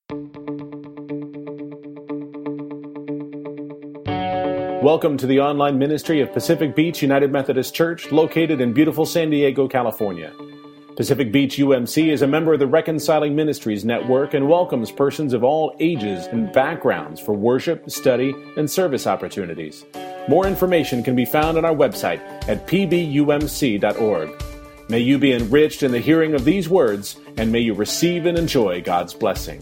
Welcome to the online ministry of Pacific Beach United Methodist Church, located in beautiful San Diego, California. Pacific Beach UMC is a member of the Reconciling Ministries Network and welcomes persons of all ages and backgrounds for worship, study, and service opportunities. More information can be found on our website at pbumc.org. May you be enriched in the hearing of these words, and may you receive and enjoy God's blessing.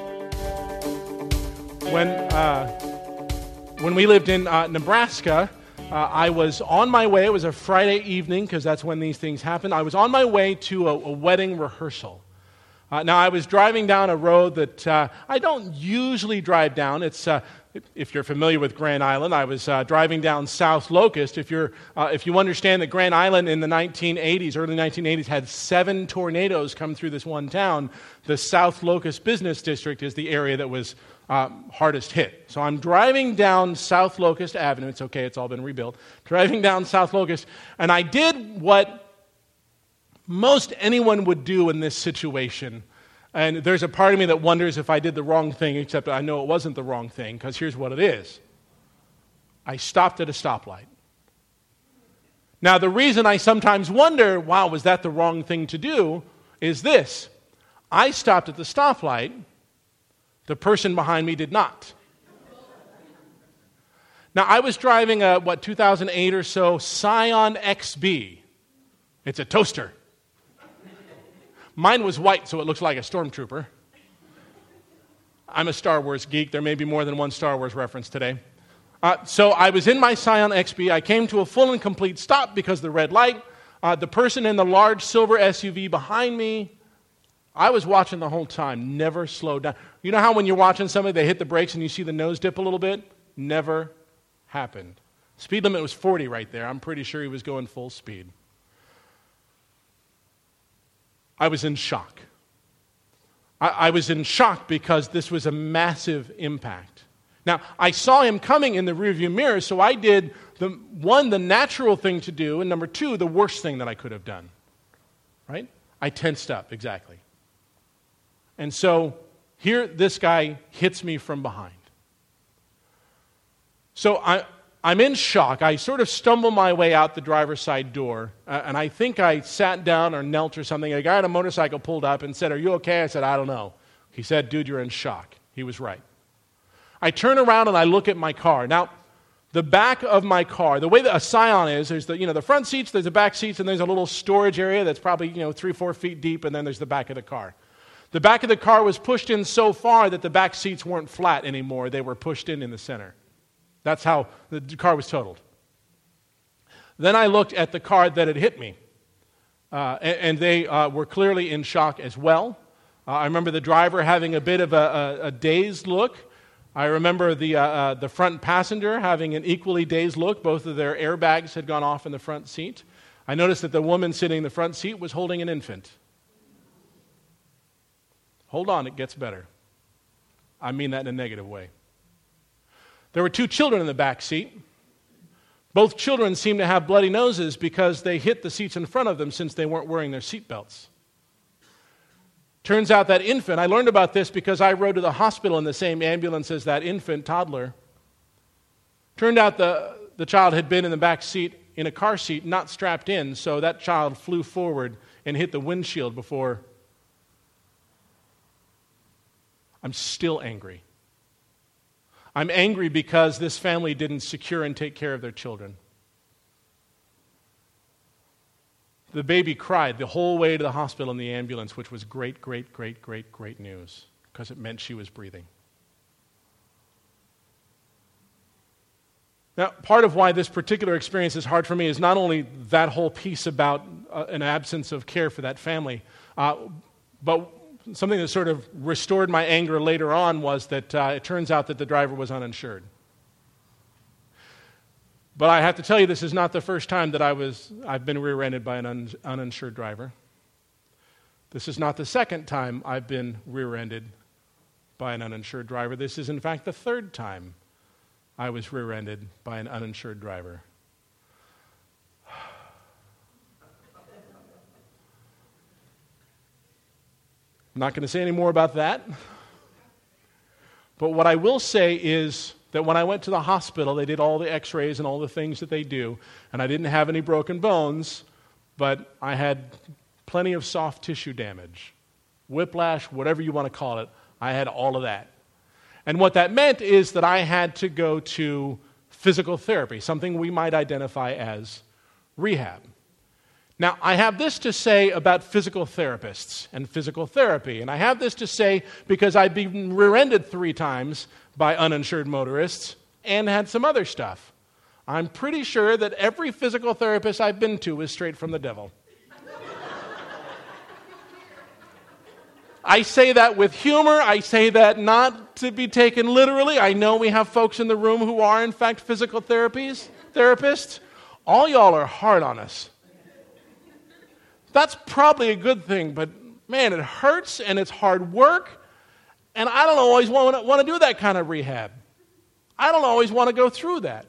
When we lived in Nebraska, I was on my way. It was a Friday evening because that's when these things happen. I was on my way to a wedding rehearsal. Now, I was driving down a road that I don't usually drive down. It's if you're familiar with Grand Island, I was driving down South Locust. If you understand that Grand Island in the early 1980s, had 7 tornadoes come through this one town, the South Locust Business District is the area that was hardest hit. So I'm driving down South Locust Avenue. It's okay, it's all been rebuilt. Driving down South Locust, and I did what most anyone would do in this situation. And there's a part of me that wonders if I did the wrong thing, except I know it wasn't the wrong thing, because here's what it is. I stopped at a stoplight. Now, the reason I sometimes wonder, wow, was that the wrong thing to do, is this. I stopped at the stoplight. The person behind me did not. Now, I was driving a, 2008 or so Scion XB. It's a toaster. Mine was white, so it looks like a stormtrooper. I'm a Star Wars geek. There may be more than one Star Wars reference today. So I was in my Scion XB. I came to a full and complete stop because of the red light. The person in the large silver SUV behind me, I was watching the whole time, never slowed down. You know how when you're watching somebody, they hit the brakes and you see the nose dip a little bit? Never happened. Speed limit was 40 right there. I'm pretty sure he was going full speed. I was in shock. I was in shock because this was a massive impact. Now, I saw him coming in the rearview mirror, so I did, the natural thing to do, and number 2, the worst thing that I could have done. Right? I tensed up, exactly. And so here this guy hits me from behind. So I'm in shock. I sort of stumble my way out the driver's side door, and I think I sat down or knelt or something. A guy on a motorcycle pulled up and said, "Are you okay?" I said, "I don't know." He said, "Dude, you're in shock." He was right. I turn around and I look at my car. Now, the back of my car, the way that a Scion is, there's the front seats, there's the back seats, and there's a little storage area that's probably 3-4 feet deep, and then there's the back of the car. The back of the car was pushed in so far that the back seats weren't flat anymore. They were pushed in the center. That's how the car was totaled. Then I looked at the car that had hit me, and they were clearly in shock as well. I remember the driver having a bit of a dazed look. I remember the front passenger having an equally dazed look. Both of their airbags had gone off in the front seat. I noticed that the woman sitting in the front seat was holding an infant. Hold on, it gets better. I mean that in a negative way. There were 2 children in the back seat. Both children seemed to have bloody noses because they hit the seats in front of them since they weren't wearing their seat belts. Turns out that infant, I learned about this because I rode to the hospital in the same ambulance as that infant toddler. Turned out the child had been in the back seat in a car seat, not strapped in, so that child flew forward and hit the windshield before. I'm still angry. I'm angry because this family didn't secure and take care of their children. The baby cried the whole way to the hospital in the ambulance, which was great news, because it meant she was breathing. Now, part of why this particular experience is hard for me is not only that whole piece about an absence of care for that family, but something that sort of restored my anger later on was that it turns out that the driver was uninsured. But I have to tell you, this is not the first time that I've been rear-ended by an uninsured driver. This is not the second time I've been rear-ended by an uninsured driver. This is, in fact, the third time I was rear-ended by an uninsured driver. I'm not going to say any more about that. But what I will say is that when I went to the hospital, they did all the x-rays and all the things that they do, and I didn't have any broken bones, but I had plenty of soft tissue damage. Whiplash, whatever you want to call it, I had all of that. And what that meant is that I had to go to physical therapy, something we might identify as rehab. Now, I have this to say about physical therapists and physical therapy, and I have this to say because I've been rear-ended 3 times by uninsured motorists and had some other stuff. I'm pretty sure that every physical therapist I've been to is straight from the devil. I say that with humor. I say that not to be taken literally. I know we have folks in the room who are, in fact, physical therapists. All y'all are hard on us. That's probably a good thing, but man, it hurts and it's hard work, and I don't always want to do that kind of rehab. I don't always want to go through that.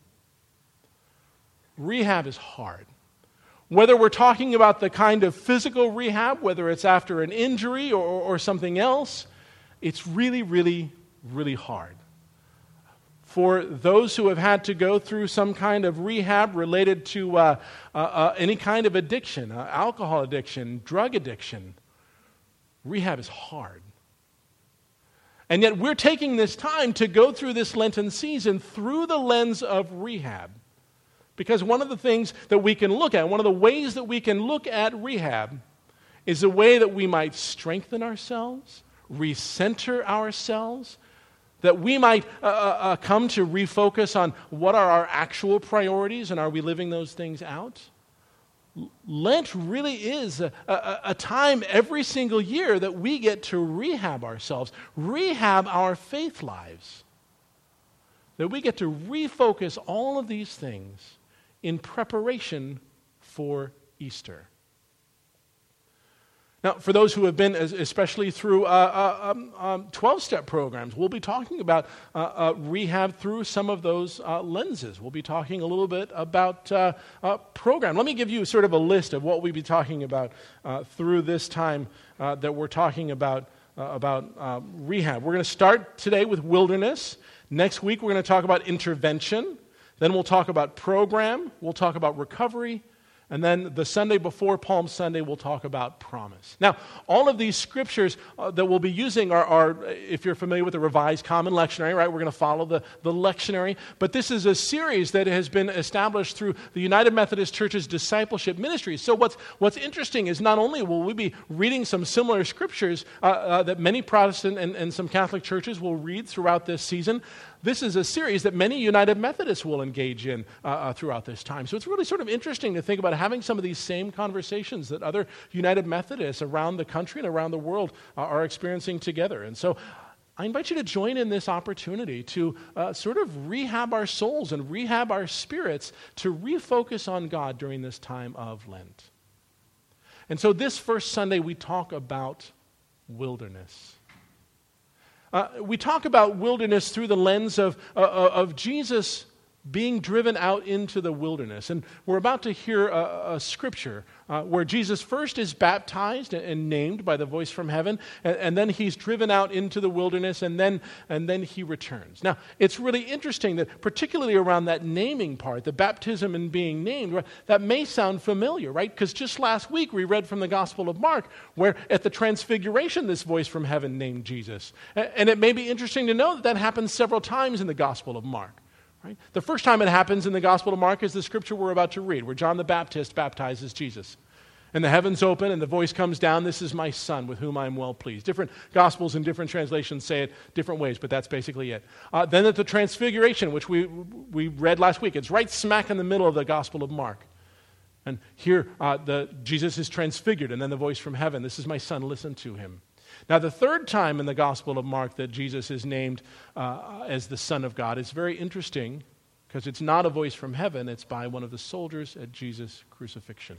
Rehab is hard. Whether we're talking about the kind of physical rehab, whether it's after an injury or something else, it's really, really, really hard. For those who have had to go through some kind of rehab related to any kind of addiction, alcohol addiction, drug addiction, rehab is hard. And yet we're taking this time to go through this Lenten season through the lens of rehab. Because one of the things that we can look at, one of the ways that we can look at rehab is a way that we might strengthen ourselves, recenter ourselves, that we might come to refocus on what are our actual priorities and are we living those things out. Lent really is a time every single year that we get to rehab ourselves, rehab our faith lives, that we get to refocus all of these things in preparation for Easter. Now, for those who have been, especially through 12-step programs, we'll be talking about rehab through some of those lenses. We'll be talking a little bit about program. Let me give you sort of a list of what we'll be talking about through this time that we're talking about rehab. We're going to start today with wilderness. Next week, we're going to talk about intervention. Then we'll talk about program, we'll talk about recovery, and then the Sunday before Palm Sunday, we'll talk about promise. Now, all of these scriptures that we'll be using are, if you're familiar with the Revised Common Lectionary, right, we're going to follow the lectionary, but this is a series that has been established through the United Methodist Church's discipleship ministry. So what's interesting is not only will we be reading some similar scriptures that many Protestant and some Catholic churches will read throughout this season, this is a series that many United Methodists will engage in throughout this time. So it's really sort of interesting to think about having some of these same conversations that other United Methodists around the country and around the world are experiencing together. And so I invite you to join in this opportunity to sort of rehab our souls and rehab our spirits to refocus on God during this time of Lent. And so this first Sunday we talk about wilderness. We talk about wilderness through the lens of Jesus being driven out into the wilderness. And we're about to hear a scripture where Jesus first is baptized and named by the voice from heaven, and then he's driven out into the wilderness, and then he returns. Now, it's really interesting that particularly around that naming part, the baptism and being named, that may sound familiar, right? Because just last week we read from the Gospel of Mark where at the Transfiguration this voice from heaven named Jesus. And it may be interesting to know that happens several times in the Gospel of Mark. Right? The first time it happens in the Gospel of Mark is the scripture we're about to read, where John the Baptist baptizes Jesus. And the heavens open and the voice comes down, "This is my son with whom I am well pleased." Different Gospels and different translations say it different ways, but that's basically it. Then at the Transfiguration, which we read last week, it's right smack in the middle of the Gospel of Mark. And here Jesus is transfigured, and then the voice from heaven, "This is my son, listen to him." Now, the third time in the Gospel of Mark that Jesus is named as the Son of God is very interesting because it's not a voice from heaven, it's by one of the soldiers at Jesus' crucifixion.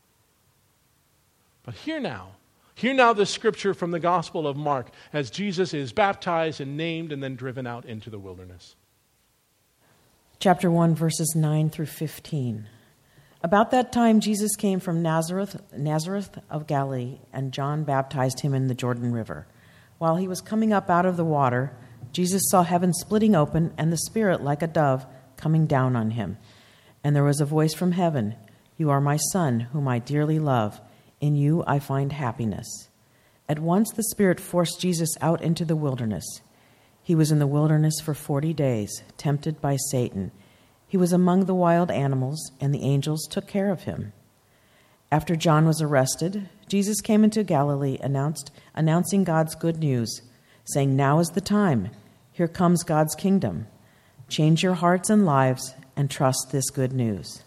But hear now the scripture from the Gospel of Mark as Jesus is baptized and named and then driven out into the wilderness. Chapter 1, verses 9 through 15. About that time, Jesus came from Nazareth of Galilee, and John baptized him in the Jordan River. While he was coming up out of the water, Jesus saw heaven splitting open and the Spirit like a dove coming down on him. And there was a voice from heaven, "You are my Son, whom I dearly love. In you I find happiness." At once the Spirit forced Jesus out into the wilderness. He was in the wilderness for 40 days, tempted by Satan. He was among the wild animals, and the angels took care of him. After John was arrested, Jesus came into Galilee, announcing God's good news, saying, "Now is the time. Here comes God's kingdom. Change your hearts and lives and trust this good news."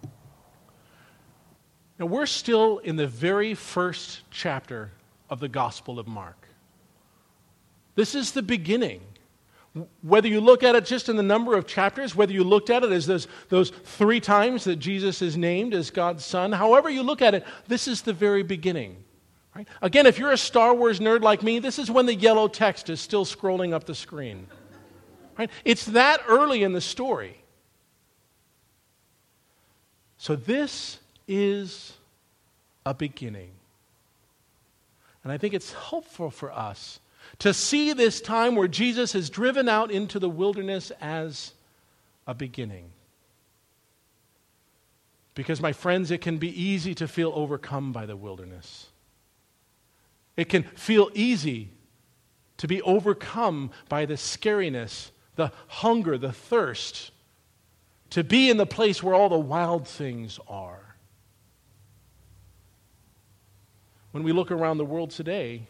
Now, we're still in the very first chapter of the Gospel of Mark. This is the beginning. Whether you look at it just in the number of chapters, whether you looked at it as those 3 times that Jesus is named as God's Son, however you look at it, this is the very beginning. Right? Again, if you're a Star Wars nerd like me, this is when the yellow text is still scrolling up the screen. Right? It's that early in the story. So this is a beginning. And I think it's helpful for us to see this time where Jesus is driven out into the wilderness as a beginning. Because, my friends, it can be easy to feel overcome by the wilderness. It can feel easy to be overcome by the scariness, the hunger, the thirst, to be in the place where all the wild things are. When we look around the world today,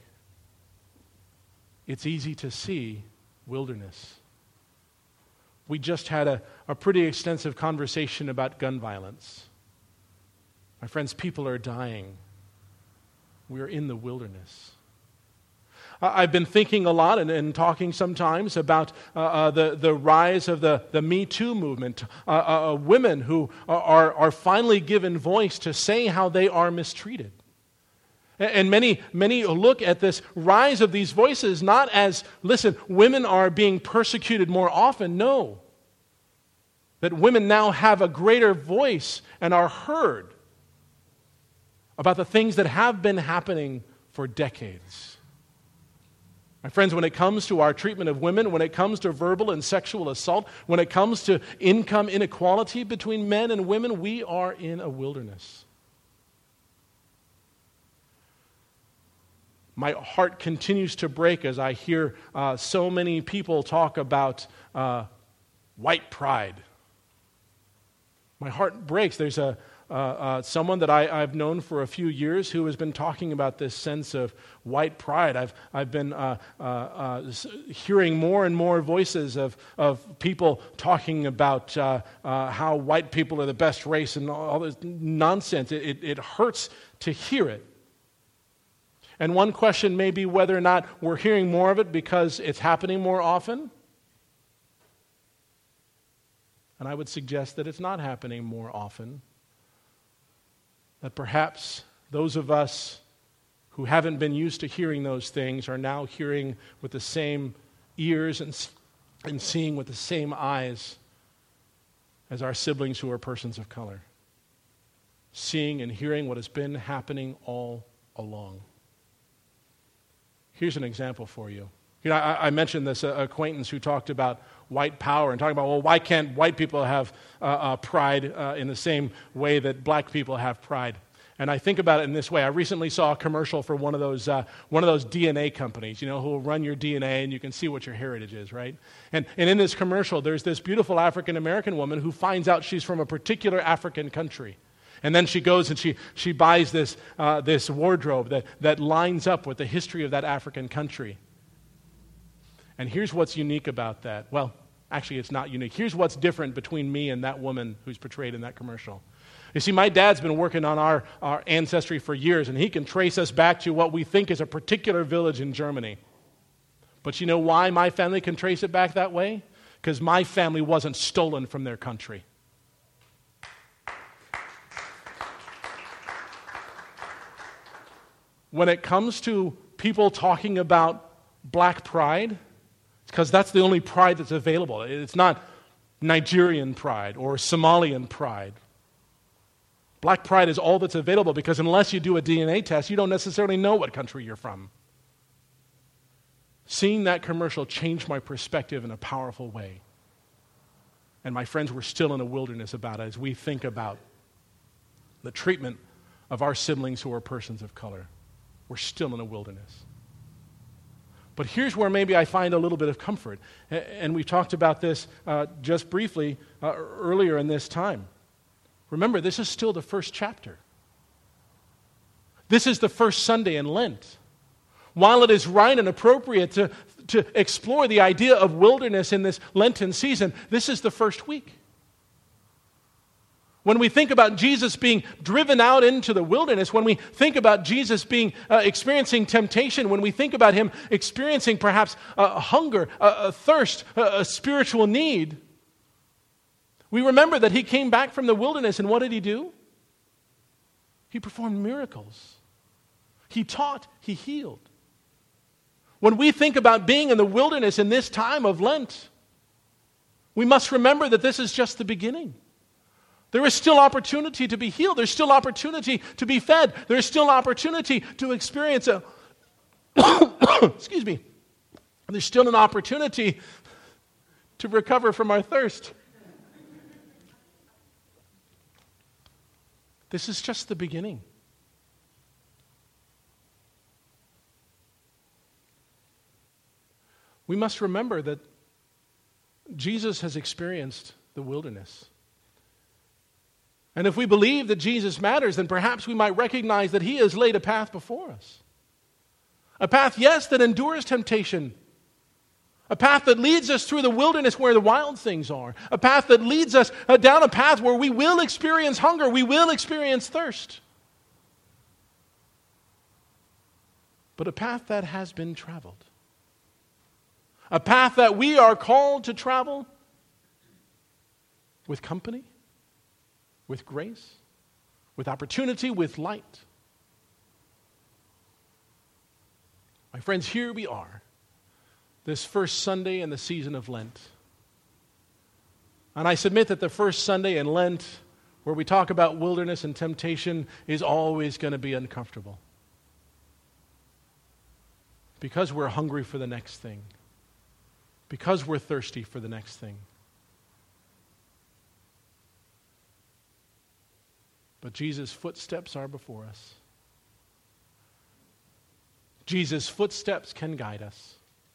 it's easy to see wilderness. We just had a pretty extensive conversation about gun violence. My friends, people are dying. We are in the wilderness. I've been thinking a lot and talking sometimes about the rise of the Me Too movement. Women who are finally given voice to say how they are mistreated. And many look at this rise of these voices not as, listen, women are being persecuted more often. No. That women now have a greater voice and are heard about the things that have been happening for decades. My friends, when it comes to our treatment of women, when it comes to verbal and sexual assault, when it comes to income inequality between men and women, we are in a wilderness. My heart continues to break as I hear so many people talk about white pride. My heart breaks. There's someone that I've known for a few years who has been talking about this sense of white pride. I've been hearing more and more voices of people talking about how white people are the best race and all this nonsense. It hurts to hear it. And one question may be whether or not we're hearing more of it because it's happening more often. And I would suggest that it's not happening more often. That perhaps those of us who haven't been used to hearing those things are now hearing with the same ears and seeing with the same eyes as our siblings who are persons of color. Seeing and hearing what has been happening all along. Here's an example for you. I mentioned this acquaintance who talked about white power and talking about, well, why can't white people have pride in the same way that black people have pride? And I think about it in this way. I recently saw a commercial for one of those DNA companies, who will run your DNA and you can see what your heritage is, right? And in this commercial, there's this beautiful African-American woman who finds out she's from a particular African country. And then she goes and she buys this wardrobe that lines up with the history of that African country. And here's what's unique about that. Well, actually, it's not unique. Here's what's different between me and that woman who's portrayed in that commercial. You see, my dad's been working on our ancestry for years, and he can trace us back to what we think is a particular village in Germany. But you know why my family can trace it back that way? Because my family wasn't stolen from their country. When it comes to people talking about black pride, it's because that's the only pride that's available. It's not Nigerian pride or Somalian pride. Black pride is all that's available because unless you do a DNA test, you don't necessarily know what country you're from. Seeing that commercial changed my perspective in a powerful way. And my friends, we're still in a wilderness about it as we think about the treatment of our siblings who are persons of color. We're still in a wilderness. But here's where maybe I find a little bit of comfort. And we talked about this just briefly earlier in this time. Remember, this is still the first chapter. This is the first Sunday in Lent. While it is right and appropriate to explore the idea of wilderness in this Lenten season, this is the first week. When we think about Jesus being driven out into the wilderness, when we think about Jesus being experiencing temptation, when we think about him experiencing perhaps a hunger, a thirst, a spiritual need, we remember that he came back from the wilderness, and what did he do? He performed miracles. He taught, he healed. When we think about being in the wilderness in this time of Lent, we must remember that this is just the beginning. There is still opportunity to be healed. There's still opportunity to be fed. There's still opportunity to experience a excuse me. There's still an opportunity to recover from our thirst. This is just the beginning. We must remember that Jesus has experienced the wilderness. And if we believe that Jesus matters, then perhaps we might recognize that he has laid a path before us. A path, yes, that endures temptation. A path that leads us through the wilderness where the wild things are. A path that leads us down a path where we will experience hunger, we will experience thirst. But a path that has been traveled. A path that we are called to travel with company, with grace, with opportunity, with light. My friends, here we are, this first Sunday in the season of Lent. And I submit that the first Sunday in Lent, where we talk about wilderness and temptation, is always going to be uncomfortable. Because we're hungry for the next thing. Because we're thirsty for the next thing. But Jesus' footsteps are before us. Jesus' footsteps can guide us.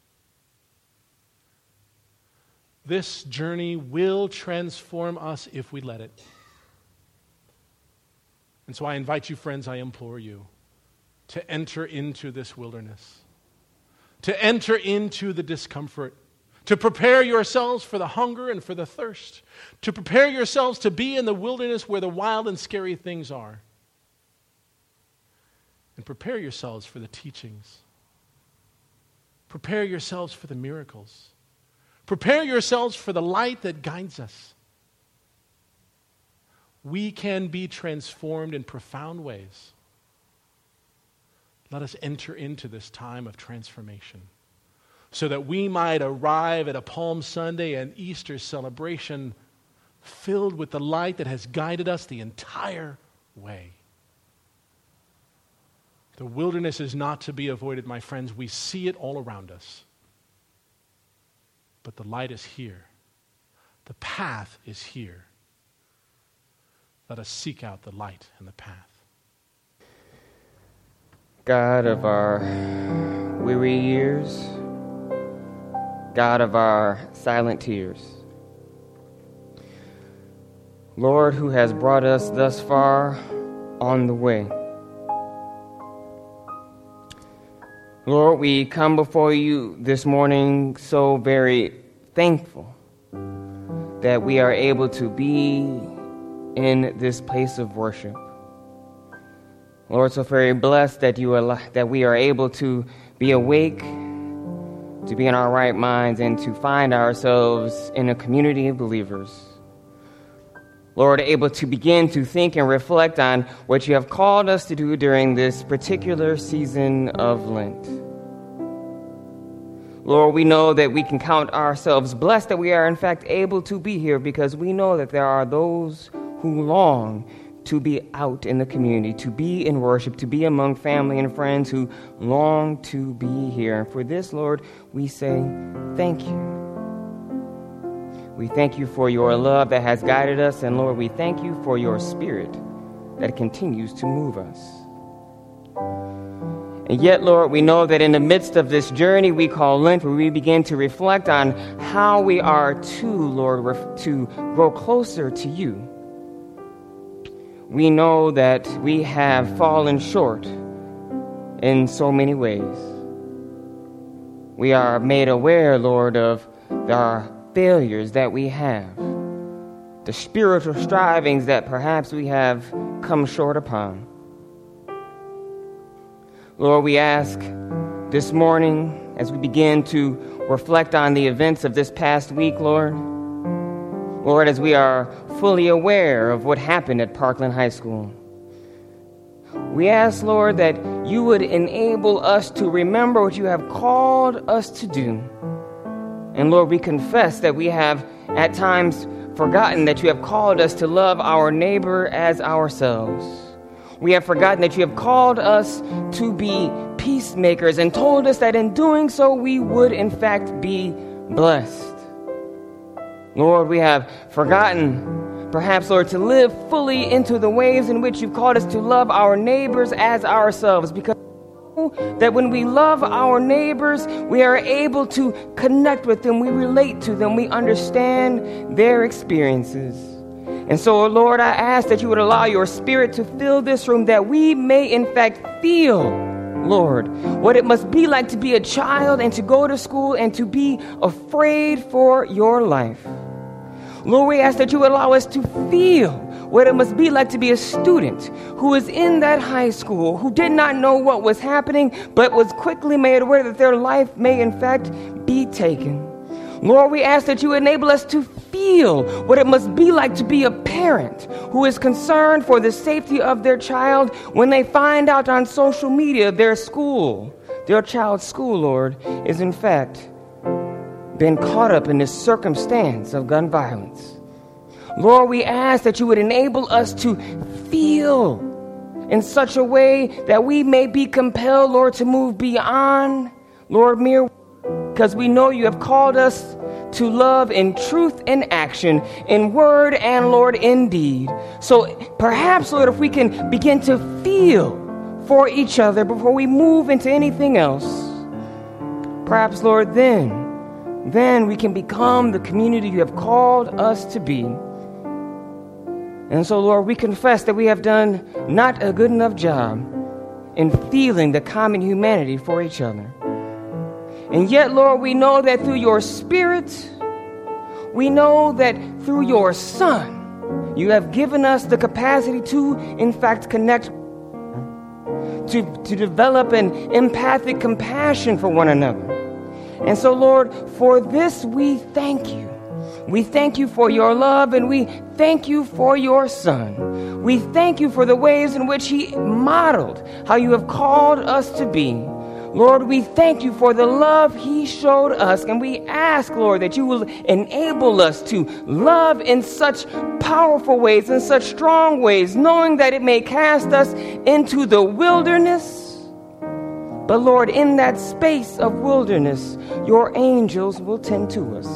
This journey will transform us if we let it. And so I invite you, friends, I implore you to enter into this wilderness, to enter into the discomfort, to prepare yourselves for the hunger and for the thirst, to prepare yourselves to be in the wilderness where the wild and scary things are, and prepare yourselves for the teachings. Prepare yourselves for the miracles. Prepare yourselves for the light that guides us. We can be transformed in profound ways. Let us enter into this time of transformation, so that we might arrive at a Palm Sunday and Easter celebration filled with the light that has guided us the entire way. The wilderness is not to be avoided, my friends. We see it all around us. But the light is here. The path is here. Let us seek out the light and the path. God of our weary years, God of our silent tears, Lord, who has brought us thus far on the way. Lord, we come before you this morning so very thankful that we are able to be in this place of worship. Lord, so very blessed that that we are able to be awake, to be in our right minds, and to find ourselves in a community of believers. Lord, able to begin to think and reflect on what you have called us to do during this particular season of Lent. Lord, we know that we can count ourselves blessed that we are in fact able to be here, because we know that there are those who long to be out in the community, to be in worship, to be among family and friends who long to be here. And for this, Lord, we say thank you. We thank you for your love that has guided us, and Lord, we thank you for your Spirit that continues to move us. And yet, Lord, we know that in the midst of this journey we call Lent, where we begin to reflect on how we are to, Lord, to grow closer to you, we know that we have fallen short in so many ways. We are made aware, Lord, of our failures that we have, the spiritual strivings that perhaps we have come short upon. Lord, we ask this morning as we begin to reflect on the events of this past week, Lord, as we are fully aware of what happened at Parkland High School, we ask, Lord, that you would enable us to remember what you have called us to do. And Lord, we confess that we have at times forgotten that you have called us to love our neighbor as ourselves. We have forgotten that you have called us to be peacemakers and told us that in doing so we would in fact be blessed. Lord, we have forgotten, perhaps, Lord, to live fully into the ways in which you've called us to love our neighbors as ourselves, because that when we love our neighbors, we are able to connect with them, we relate to them, we understand their experiences. And so, Lord, I ask that you would allow your Spirit to fill this room, that we may in fact feel, Lord, what it must be like to be a child and to go to school and to be afraid for your life. Lord, we ask that you would allow us to feel what it must be like to be a student who is in that high school, who did not know what was happening, but was quickly made aware that their life may in fact be taken. Lord, we ask that you enable us to feel what it must be like to be a parent who is concerned for the safety of their child when they find out on social media their child's school, Lord, is in fact been caught up in this circumstance of gun violence. Lord, we ask that you would enable us to feel in such a way that we may be compelled, Lord, to move beyond, Lord, mere, because we know you have called us to love in truth and action, in word and, Lord, in deed. So perhaps, Lord, if we can begin to feel for each other before we move into anything else, perhaps, Lord, then we can become the community you have called us to be. And so, Lord, we confess that we have done not a good enough job in feeling the common humanity for each other. And yet, Lord, we know that through your Spirit, we know that through your Son, you have given us the capacity to, in fact, connect, to develop an empathic compassion for one another. And so, Lord, for this we thank you. We thank you for your love, and we thank you for your Son. We thank you for the ways in which he modeled how you have called us to be. Lord, we thank you for the love he showed us, and we ask, Lord, that you will enable us to love in such powerful ways, in such strong ways, knowing that it may cast us into the wilderness. But Lord, in that space of wilderness, your angels will tend to us.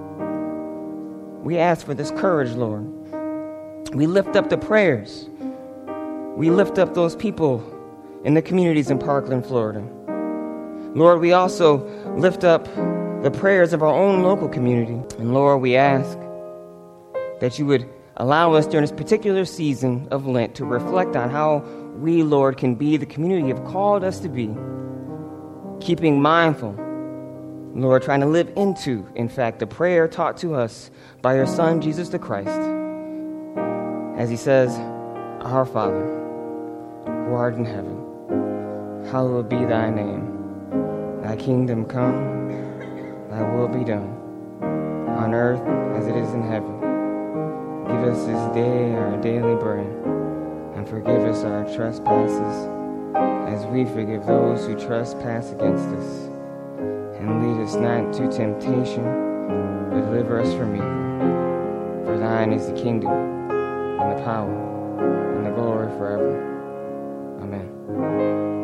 We ask for this courage, Lord. We lift up the prayers. We lift up those people in the communities in Parkland, Florida. Lord, we also lift up the prayers of our own local community. And Lord, we ask that you would allow us during this particular season of Lent to reflect on how we, Lord, can be the community you have called us to be, keeping mindful, Lord, trying to live into, in fact, the prayer taught to us by your Son, Jesus the Christ, as he says, Our Father, who art in heaven, hallowed be thy name. Thy kingdom come, thy will be done, on earth as it is in heaven. Give us this day our daily bread, and forgive us our trespasses, as we forgive those who trespass against us. And lead us not into temptation, but deliver us from evil. For thine is the kingdom, and the power, and the glory forever. Amen.